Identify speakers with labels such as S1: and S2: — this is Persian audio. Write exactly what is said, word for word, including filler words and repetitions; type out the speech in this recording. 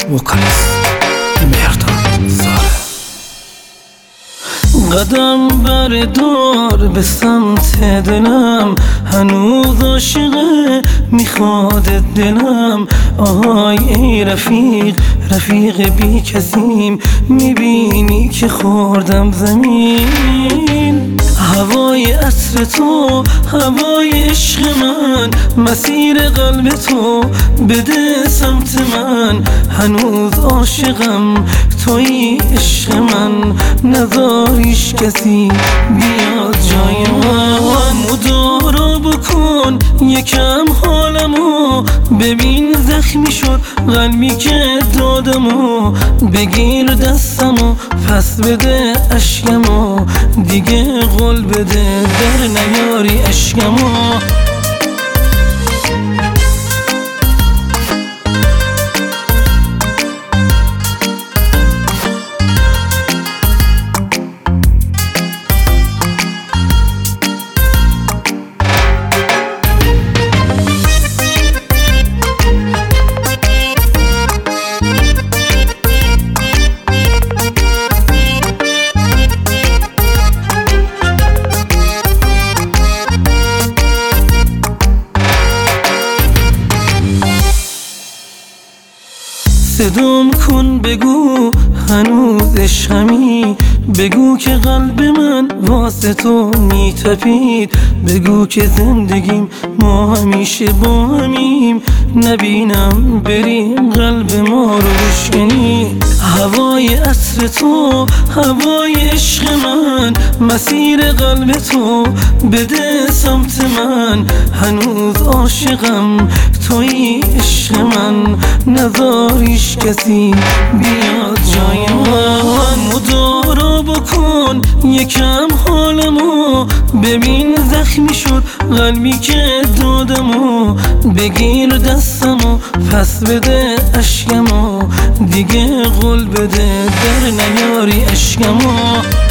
S1: وکالیست مهرداد زاره. قدم بردار به سمت دلم، هنوز عاشقه میخواد دلم. آهای ای رفیق، رفیق بی کسیم، میبینی که خوردم زمین. هوای عطر تو، هوای عشق من، مسیر قلب تو بده سمت من. هنوز عاشقم توی عشق من، نذاریش کسی بیاد جای من. مدارا بکن یکم حالمو، ببین زخمی شد قلبی که دادمو. بگیر دستمو پس بده اشکمو، دیگه قول بده در نیاری اشکمو. صدام کن بگو هنوز عشقمی، بگو که قلب من واسه تو میتپید. بگو که زندگیم ما همیشه با همیم، نبینم بری قلب ما رو بشکنی. هوای عطر تو، هوای عشق من، مسیر قلب تو بده سمت من. هنوز عاشقم توی عشق من، نذاریش کسی بیاد جای من. مدارا بکن یکم حالمو، ببین زخمی شد قلبی که دادمو. بگیر دستمو پس بده اشکمو، دیگه قول بده در نیاری اشکمو.